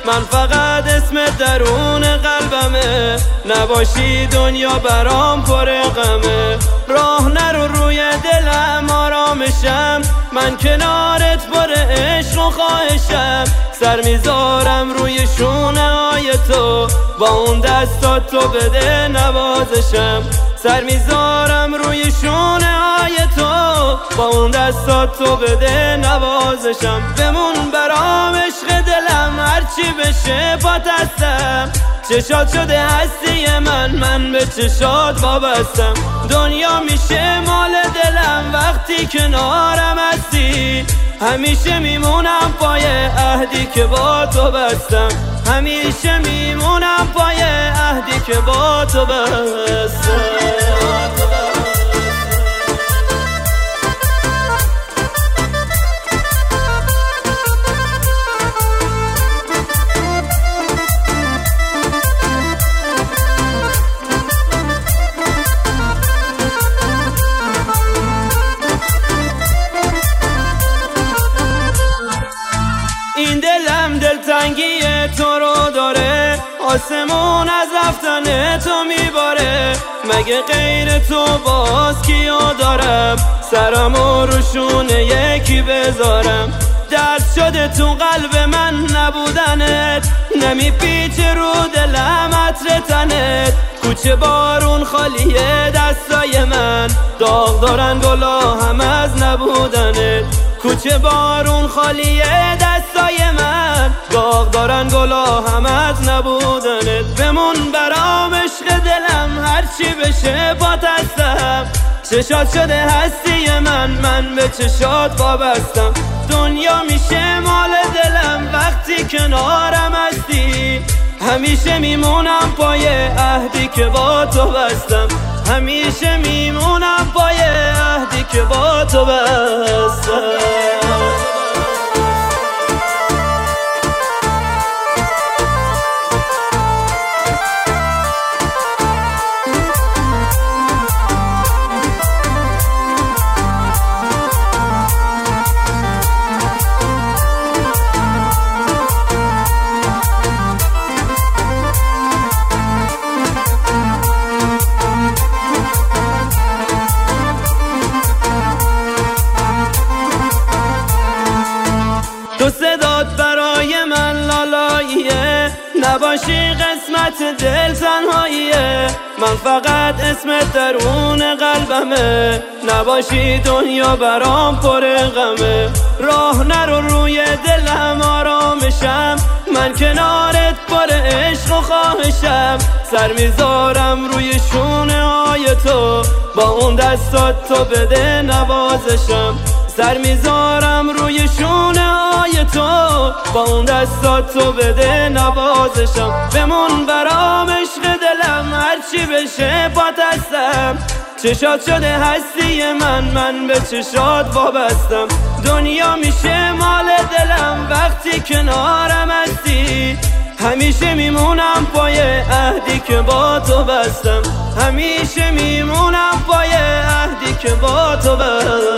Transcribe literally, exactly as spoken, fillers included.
من فقط اسم درون قلبمه، نباشی دنیا برام پر غمه. راه نرو روی دلم آرامشم، من کنارت پر عشق و خواهشم. سر میذارم روی شونه های تو، با اون دستات تو بده نوازشم. سر میذارم روی شونه های تو، با اون دستات تو بده نوازشم. بمون برام عشق دلم، هرچی بشه پات هستم. چشات شده هستی من، من به چشات وابستم. دنیا میشه مال دلم وقتی کنارم هستی. همیشه میمونم پای عهدی که با تو بستم. همیشه میمونم پای عهدی که با تو بستم. این دلم دلتنگی تو رو داره، آسمون از رفتن تو میباره. مگه غیر تو باز کیو دارم، سرمو رو یکی بذارم. درد شده تو قلب من نبودنت، نمیپیچه رو دلم عطر تنت. کوچه بارون خالیه دستای من، داغ دارن گلا هم از نبودنت. کوچه بارون خالیه دستای من، داغ دارن گلا هم از نبودنت. بمون برام عشق دلم، هرچی بشه پات هستم. چشات شده هستی من، من به چشات وابستم. دنیا میشه مال دلم وقتی کنارم هستی. همیشه میمونم پای عهدی که با تو بستم. همیشه میمونم پای عهدی که با تو بستم. تو صدات برای من لالاییه، نباشی قسمت دل تنهاییه. من فقط اسم درون قلبمه، نباشی دنیا برام پر غمه. راه نرو روی دلم آرامشم، من کنارت پر عشق و خواهشم. سر میذارم روی شونه های تو، با اون دستات تو بده نوازشم. سر میذارم روی شونه های تو، با اون دستات تو بده نوازشم. بمون برام عشق دلم، هرچی بشه پات هستم. چشات شده هستی من، من به چشات وابستم. دنیا میشه مال دلم وقتی کنارم هستی. همیشه میمونم پای عهدی که با تو بستم. همیشه میمونم پای عهدی که با تو بستم.